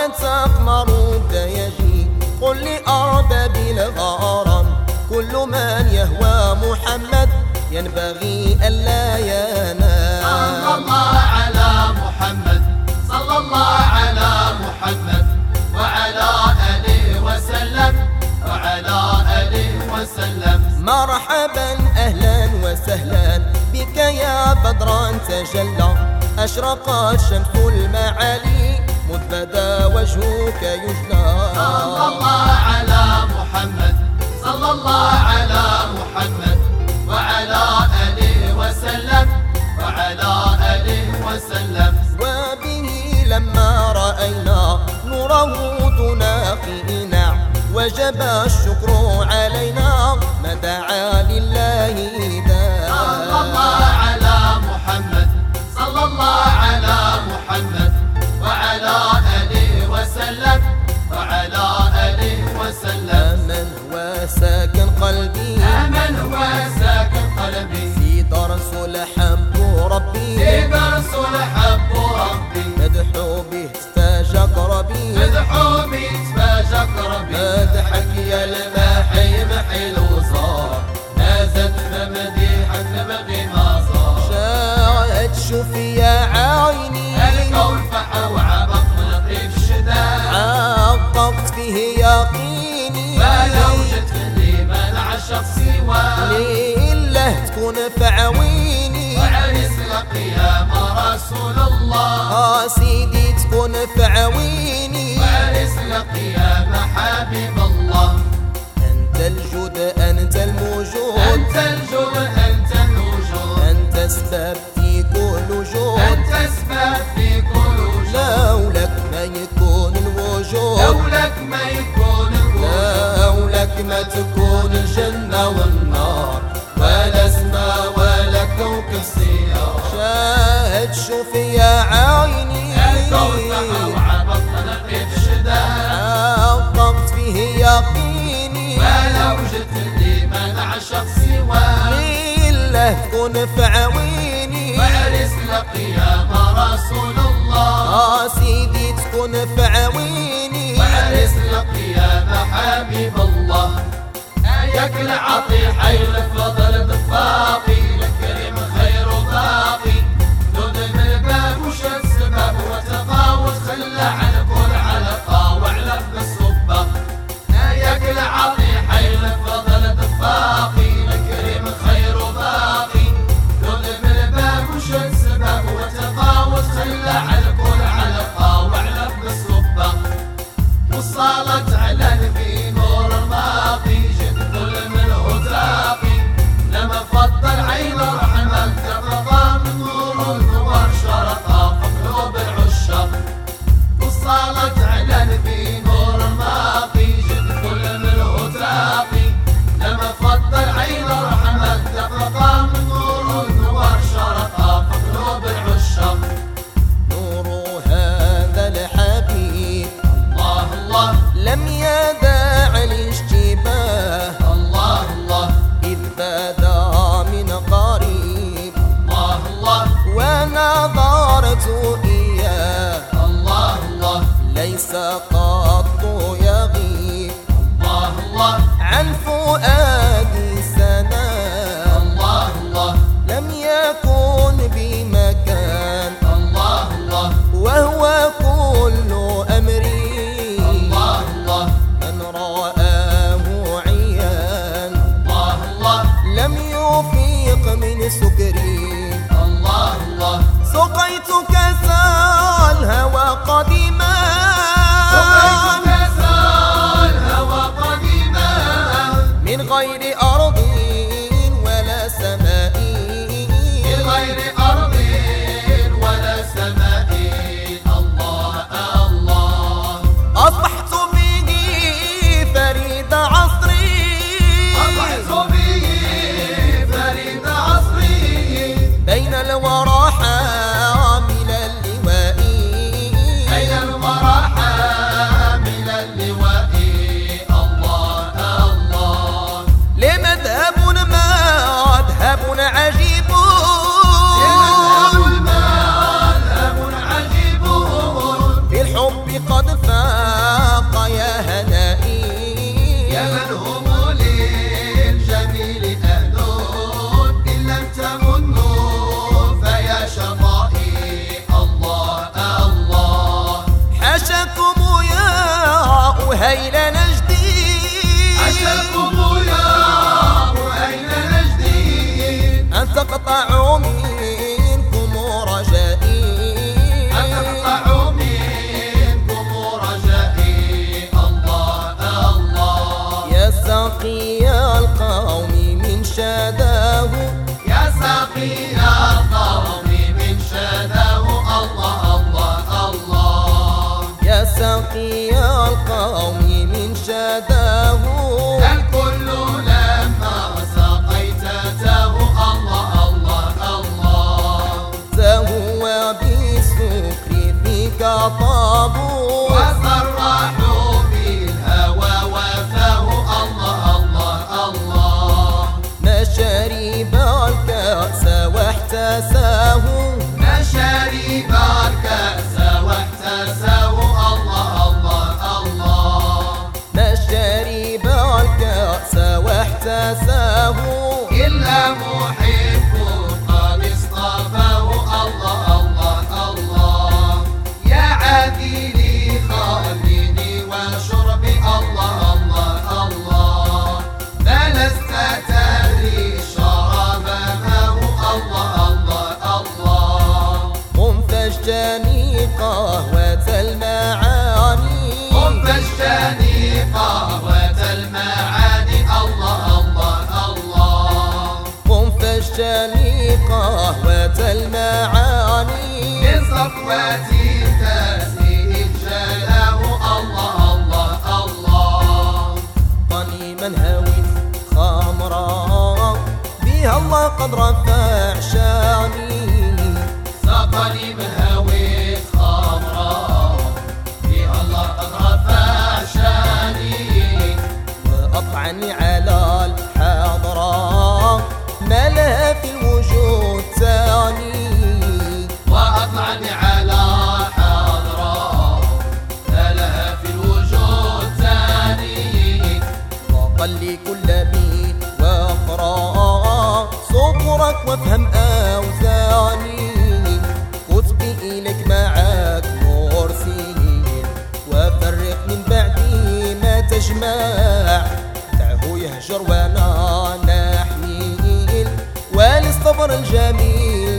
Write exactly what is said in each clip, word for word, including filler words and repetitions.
وتقمر الدياجي. قل لأرباب الغرام كل من يهوى محمد ينبغي ألا ينام. صلى الله على محمد، صلى الله على محمد وعلى آله وسلم، وعلى آله وسلم. مرحبا أهلا وسهلا بك يا بدرا تجلى، أشرقت شمس المعالي مذ بدا وجهك يجلى. صلى الله على محمد، صلى الله على محمد وعلى آله وسلم، وعلى آله وسلم. وبه لما رأينا نوره تناقينا وجب الشكر علينا ما دعا لله داع. صلى الله على محمد، صلى الله على محمد وعلى آله وسلم، وعلى آله وسلم. من هو ساكن قلبي، من هو ساكن قلبي، في درس الحب ربي، في درس الحب ربي. مدحو به تفاجأ ربي، مدحو به تفاجأ ربي. مدحك يا الماحي محي الوصال، نازت فمديحك نبغي ما صار. شاهد شوفي يا عيني الكون فحى وعبق من طيب الشداد، عققت فيه يقيني. فلو جت اللي ما نعشق سواه، لله تكون فعويني. وعرس القيامة رسول الله، آه سيدي تكون فعويني. وعرس القيامة حبيب الله. أنت الجود أنت الموجود، أنت الجود أنت الوجود، أنت سبب في كل وجود. أنت سبب في كل وجود. لولاك ما يكون الوجود، لولاك ما يكون الوجود. لولاك ما تكون الجنة والنار ولا سما ولا كوكب سيار. شاهد شوفي يا عيني الكون فحى وعبق من طيب الشداد، حققت فيه يقيني. ولو جت اللي ما نعشق سواه، لله تكون فعويني. وعرس القيامة رسول الله، آه سيدي تكون فعويني. وعرس القيامة حبيب الله. ياك العطي حي الفضل ضفاقي، الكريم خير باقي. دود من الباب وش السبب وتقاوت خلى على كل علقة وعلى بالصبة. ياك العطي حي الفضل ضفاقي، الكريم خير باقي. دود من الباب وش السبب وتقاوت خلى على كل علقة وعلى بالصبة. وصلت على نبي نور الماضي، جد كل منه تاقي. لما فضل عين الرحمن تفقى من نور النور شرقا في قلوب العشاق. وصلت على نبي نور الماضي، جد كل منه تاقي. لما فضل عين الرحمن تفقى من نور النور شرقا في قلوب العشاق. نور هذا الحبيب الله الله لم يدع الاشتباه، الله الله إذ بدا من قريب الله الله ونظرت إياه. الله الله ليس قط يغيب الله الله عن فؤادي سنا، الله الله لم يكن بمكان الله الله وهو كل أمري. الله الله من رآه عيان الله الله لم يفيق من سكري. الله الله سقيتك سال الهوى قديما، سقيتك سال الهوى قديما. من غير أرض ولا سماء، من غير أرض ولا سماء. الله الله أصبحت به فريد عصري، أصبحت به فريد عصري. بين الورى حاملا تقطع منكم رجائي أتقطع منكم رجائي الله الله يا ساقي القوم من شداه يا ساقي القوم من شداه الله الله الله يا ساقي القوم من شداه الكل لما سقيت تاه الله الله الله تهوى بالسكر فيك طاب وصرحوا بالهوى وفاه الله الله الله ما شرب الكأس واحتساه ما شرب الكأس واحتساه الله الله الله ما شرب الكأس واحتساه إلا محب قد اصطفاه الله الله الله يا عادلي خليني وشربي الله الله الله فلست تدري الشراب ماه الله الله الله قم فاشتني قهوة المعاني قم فاشتني قهوة المعاني الله الله الله قم فاشتني قهوة المعاني من صفوة تسليم جلاه الله الله الله قليلا هويت خمرا بها الله قد رفع شاني سقني من هويت خمرا فيها الله قد رفع شاني وأطعني على الحضرة ما لها في الوجود ثاني وأطلعني على حضرة لا لها في الوجود ثاني وقل لي كل بيت واقرأ سطرك وافهم أوزاني كتبي إليك معك مرسلين وفرق من بعدي ما تجمع دعه يهجر وانا نحميل وللصبر الجميل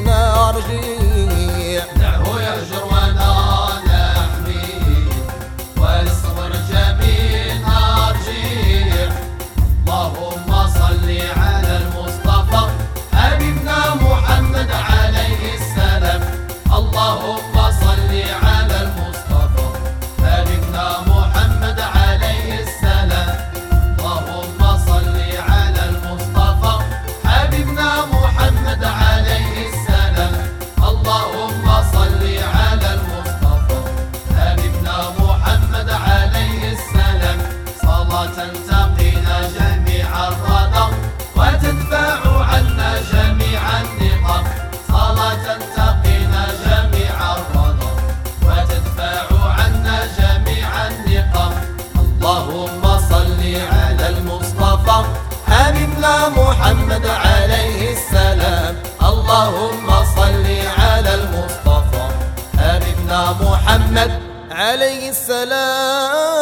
نرجع دعه يهجر وانا نحمي وللصبر الجميل نرجع اللهم صل على المصطفى حبيبنا محمد عليه السلام اللهم صل على المصطفى حبيبنا محمد عليه السلام اللهم صل على المصطفى حبيبنا محمد عليه السلام اللهم صل على المصطفى حبيبنا محمد عليه السلام صلاة تقينا جميع الرضا وتدفع عنا جميع النقم صلاة تقينا جميع الرضا وتدفع عنا جميع النقم اللهم صل على المصطفى حبيبنا محمد عليه السلام اللهم صل على المصطفى حبيبنا محمد عليه السلام.